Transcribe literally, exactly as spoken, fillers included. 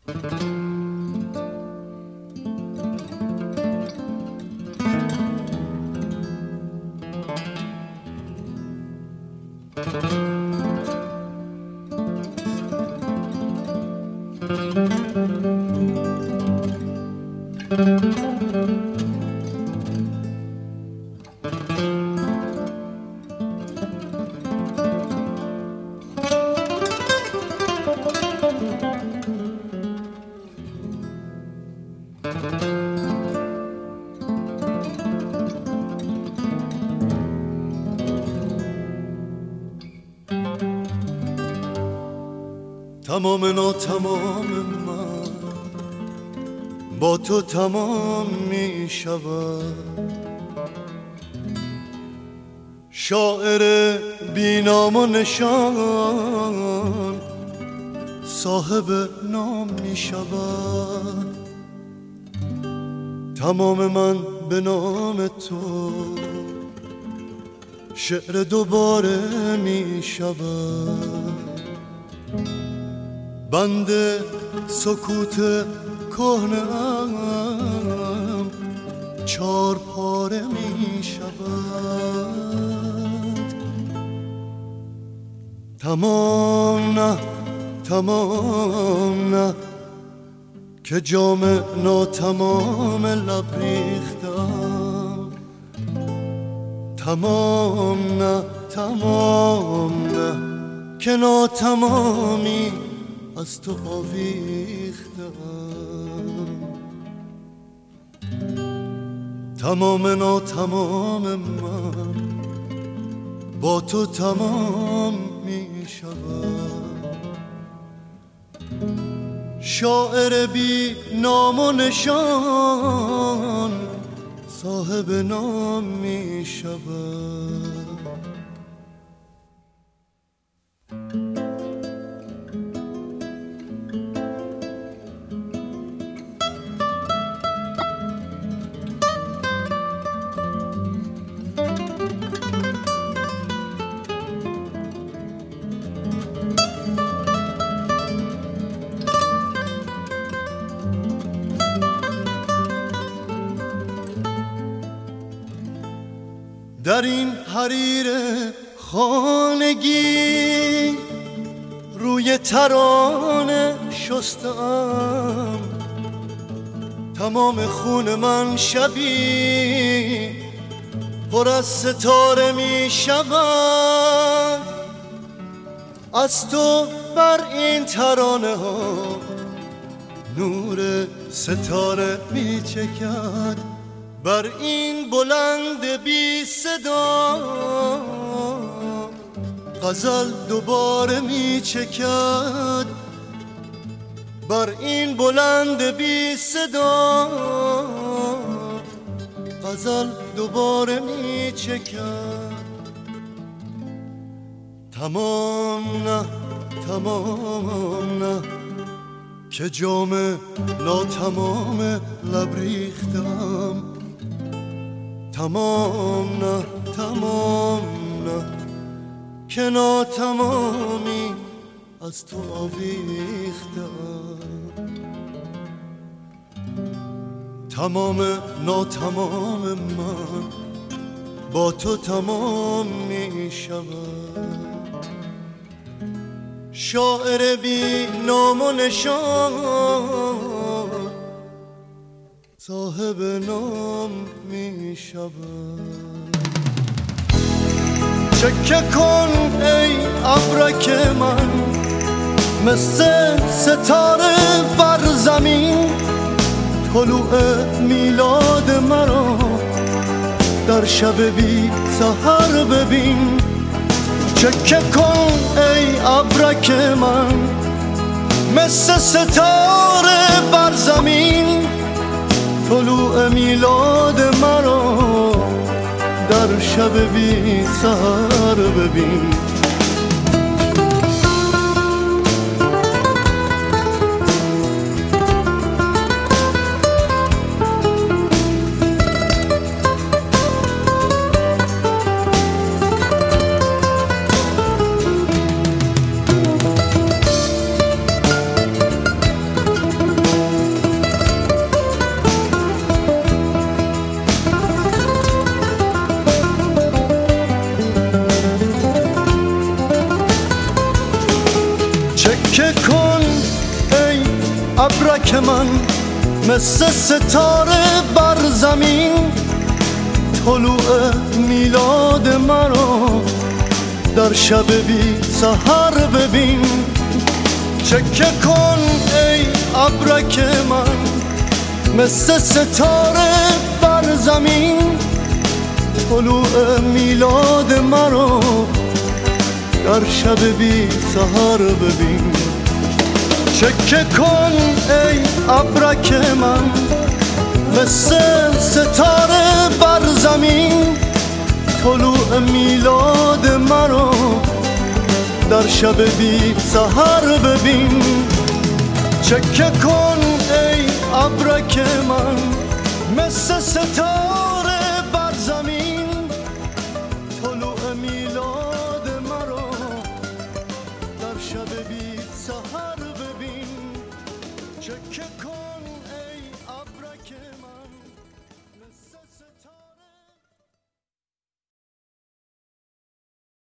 تمام ناتمام من با تو تمام می شود، شاعر بی نام و نشان صاحب نام می شود. تمام من به نام تو شعر دوباره می شود. بند سکوت کهنه‌ام چار پاره می شود. تمام نه تمام نه که جام ناتمام لب ریختم. تمام نه تمام نه که ناتمامی از تو آویختم. تمام ناتمام من با تو تمام می شود، شاعر بی نام و نشان صاحب نام می شود. در این حریر خانگی روی ترانه شستم. تمام خون من شبی پر از ستاره می شود. از تو بر این ترانه ها نور ستاره می چکد. بر این بلند بی صدا غزل دوباره می چکد. بر این بلند بی صدا غزل دوباره می چکد. تمام نه تمام نه که جام ناتمام لب ریختم. تمام نه تمام نه که ناتمامی از تو آویختم. تمام ناتمام من با تو تمام می شود، شاعر بی نام و نشان صاحب نام می شود. چکه کن ای ابرک من مثل ستاره بر زمین، طلوع میلاد مرا در شب بی سحر ببین. چکه کن ای ابرک من مثل ستاره بر زمین، طلوع میلاد مرا در شب بی سحر ببین. ابرک من مثل ستاره بر زمین، طلوع میلاد مرا در شب بی سحر ببین. چکه کن ای ابرک من مثل ستاره بر زمین، طلوع میلاد مرا در شب بی سحر ببین. چکه کن ای ابرک من مثل ستاره بر زمین، طلوع میلاد مرا در شب بی سحر ببین. چکه کن ای ابرک من مثل ستاره بر زمین، طلوع میلاد مرا در شب بی سحر ببین. چکه کن ای ابرک من